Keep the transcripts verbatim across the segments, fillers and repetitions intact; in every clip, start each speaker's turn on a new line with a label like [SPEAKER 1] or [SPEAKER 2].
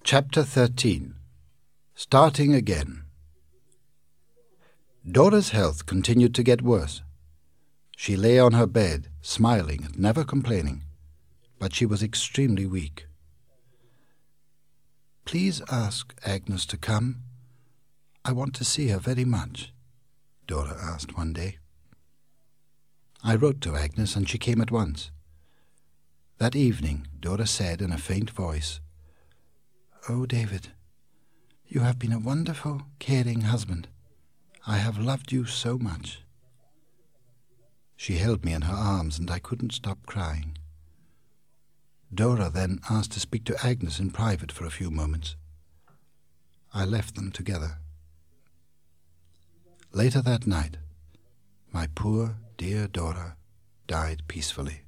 [SPEAKER 1] Chapter thirteen. Starting Again. Dora's health continued to get worse. She lay on her bed, smiling and never complaining, but she was extremely weak. "Please ask Agnes to come. I want to see her very much," Dora asked one day. I wrote to Agnes and she came at once. That evening, Dora said in a faint voice, "Oh, David, you have been a wonderful, caring husband. I have loved you so much." She held me in her arms and I couldn't stop crying. Dora then asked to speak to Agnes in private for a few moments. I left them together. Later that night, my poor, dear Dora died peacefully.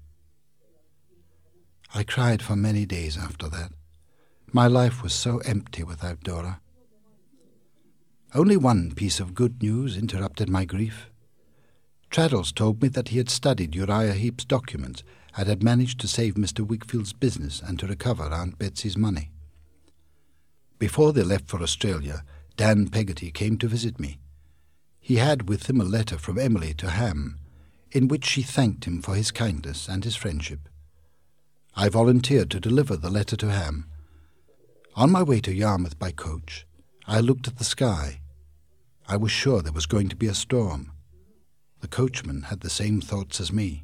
[SPEAKER 1] I cried for many days after that. My life was so empty without Dora. Only one piece of good news interrupted my grief. Traddles told me that he had studied Uriah Heep's documents and had managed to save Mister Wigfield's business and to recover Aunt Betsy's money. Before they left for Australia, Dan Peggotty came to visit me. He had with him a letter from Emily to Ham, in which she thanked him for his kindness and his friendship. I volunteered to deliver the letter to Ham. On my way to Yarmouth by coach, I looked at the sky. I was sure there was going to be a storm. The coachman had the same thoughts as me.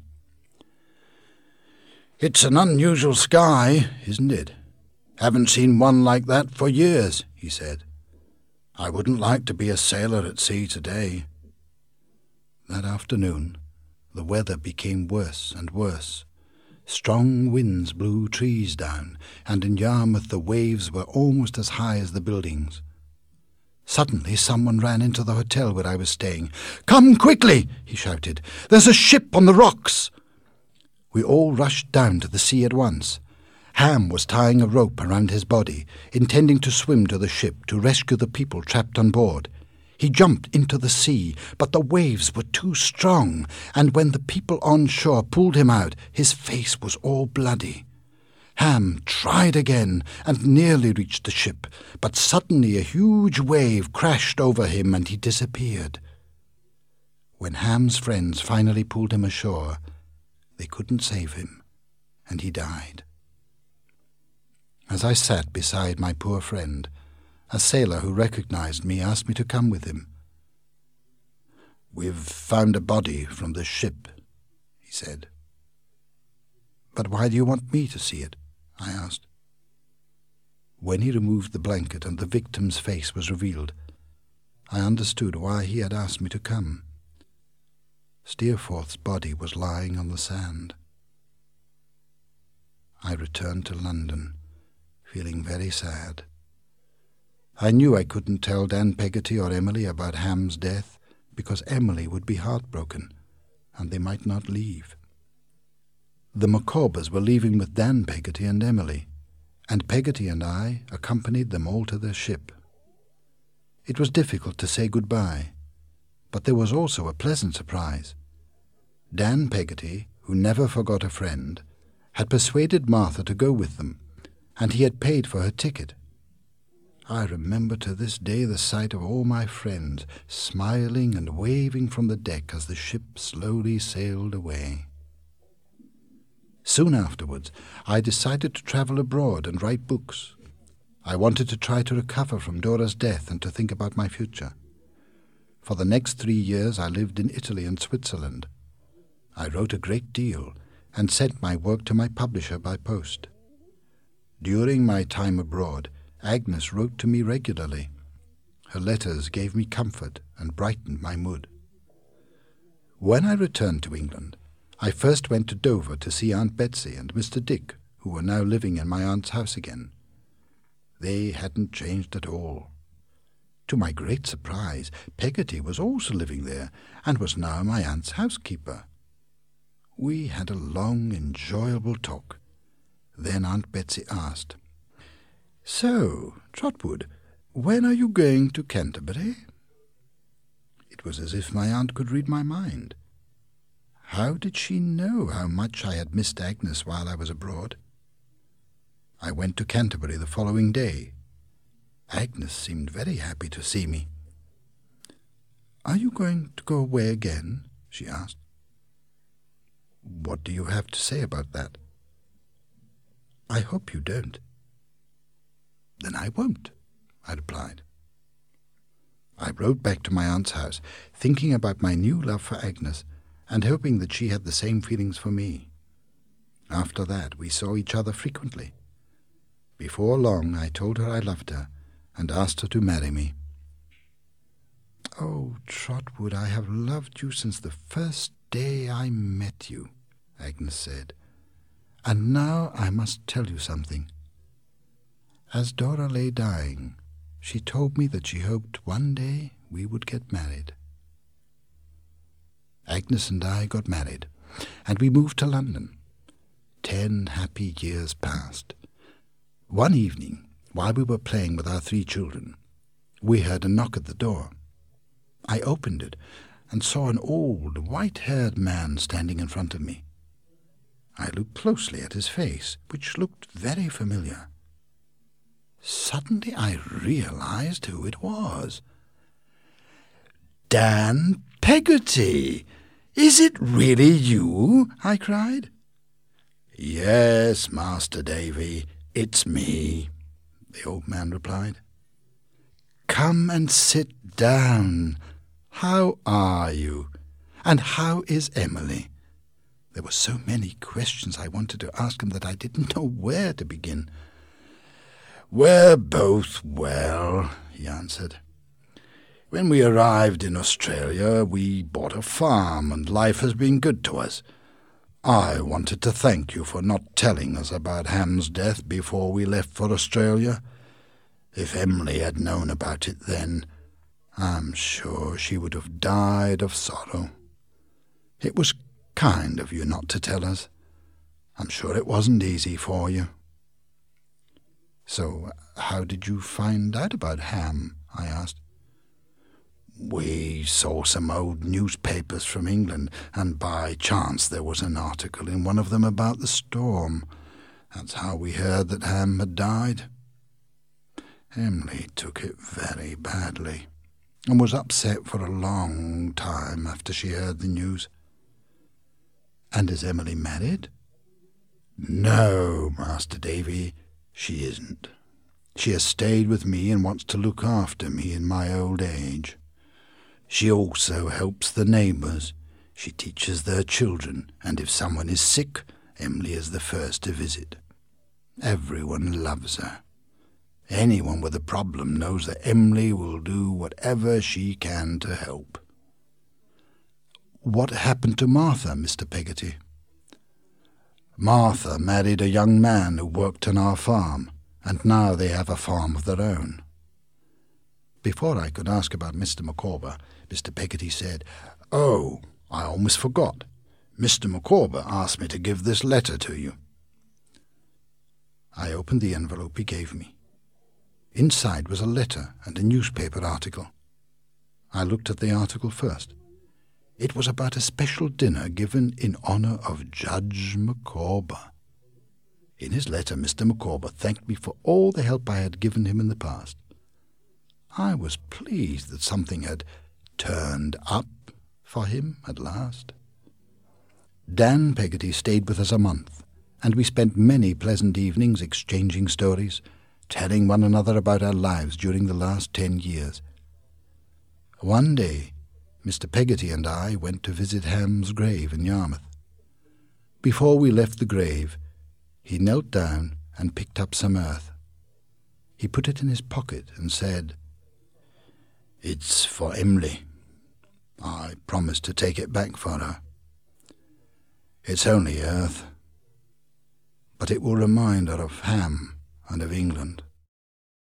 [SPEAKER 1] "It's an unusual sky, isn't it? Haven't seen one like that for years," he said. "I wouldn't like to be a sailor at sea today." That afternoon, the weather became worse and worse. Strong winds blew trees down, and in Yarmouth the waves were almost as high as the buildings. Suddenly someone ran into the hotel where I was staying. "Come quickly!" he shouted. "There's a ship on the rocks!" We all rushed down to the sea at once. Ham was tying a rope around his body, intending to swim to the ship to rescue the people trapped on board. He jumped into the sea, but the waves were too strong, and when the people on shore pulled him out, his face was all bloody. Ham tried again and nearly reached the ship, but suddenly a huge wave crashed over him and he disappeared. When Ham's friends finally pulled him ashore, they couldn't save him, and he died. As I sat beside my poor friend, a sailor who recognized me asked me to come with him. "We've found a body from the ship," he said. "But why do you want me to see it?" I asked. When he removed the blanket and the victim's face was revealed, I understood why he had asked me to come. Steerforth's body was lying on the sand. I returned to London, feeling very sad. I knew I couldn't tell Dan Peggotty or Emily about Ham's death, because Emily would be heartbroken, and they might not leave. The Micawbers were leaving with Dan Peggotty and Emily, and Peggotty and I accompanied them all to their ship. It was difficult to say goodbye, but there was also a pleasant surprise. Dan Peggotty, who never forgot a friend, had persuaded Martha to go with them, and he had paid for her ticket. I remember to this day the sight of all my friends smiling and waving from the deck as the ship slowly sailed away. Soon afterwards, I decided to travel abroad and write books. I wanted to try to recover from Dora's death and to think about my future. For the next three years I lived in Italy and Switzerland. I wrote a great deal and sent my work to my publisher by post. During my time abroad, Agnes wrote to me regularly. Her letters gave me comfort and brightened my mood. When I returned to England, I first went to Dover to see Aunt Betsy and Mister Dick, who were now living in my aunt's house again. They hadn't changed at all. To my great surprise, Peggotty was also living there and was now my aunt's housekeeper. We had a long, enjoyable talk. Then Aunt Betsy asked, "So, Trotwood, when are you going to Canterbury?" It was as if my aunt could read my mind. How did she know how much I had missed Agnes while I was abroad? I went to Canterbury the following day, Agnes seemed very happy to see me. "Are you going to go away again?" she asked. "What do you have to say about that?" "I hope you don't." "Then I won't," I replied. I rode back to my aunt's house, thinking about my new love for Agnes, and hoping that she had the same feelings for me. After that, we saw each other frequently. Before long, I told her I loved her, and asked her to marry me. "Oh, Trotwood, I have loved you since the first day I met you," Agnes said. "And now I must tell you something. As Dora lay dying, she told me that she hoped one day we would get married." Agnes and I got married, and we moved to London. Ten happy years passed. One evening, while we were playing with our three children, we heard a knock at the door. I opened it and saw an old, white-haired man standing in front of me. I looked closely at his face, which looked very familiar. Suddenly I realized who it was. "Dan Peggotty! Is it really you?" I cried. "Yes, Master Davy, it's me," the old man replied. "Come and sit down. How are you? And how is Emily?" There were so many questions I wanted to ask him that I didn't know where to begin. "We're both well," he answered. "When we arrived in Australia, we bought a farm, and life has been good to us. I wanted to thank you for not telling us about Ham's death before we left for Australia. If Emily had known about it then, I'm sure she would have died of sorrow. It was kind of you not to tell us. I'm sure it wasn't easy for you." "So how did you find out about Ham?" I asked. "We saw some old newspapers from England, and by chance there was an article in one of them about the storm. That's how we heard that Ham had died. Emily took it very badly, and was upset for a long time after she heard the news." "And is Emily married?" "No, Master Davy, she isn't. She has stayed with me and wants to look after me in my old age. She also helps the neighbours. She teaches their children, and if someone is sick, Emily is the first to visit. Everyone loves her. Anyone with a problem knows that Emily will do whatever she can to help." "What happened to Martha, Mister Peggotty?" "Martha married a young man who worked on our farm, and now they have a farm of their own." Before I could ask about Mister Micawber, Mister Peggotty said, "Oh, I almost forgot. Mister Micawber asked me to give this letter to you." I opened the envelope he gave me. Inside was a letter and a newspaper article. I looked at the article first. It was about a special dinner given in honour of Judge Micawber. In his letter, Mister Micawber thanked me for all the help I had given him in the past. I was pleased that something had turned up for him at last. Dan Peggotty stayed with us a month, and we spent many pleasant evenings exchanging stories, telling one another about our lives during the last ten years. One day, Mister Peggotty and I went to visit Ham's grave in Yarmouth. Before we left the grave, he knelt down and picked up some earth. He put it in his pocket and said, "It's for Emily. I promised to take it back for her. It's only earth, but it will remind her of Ham and of England."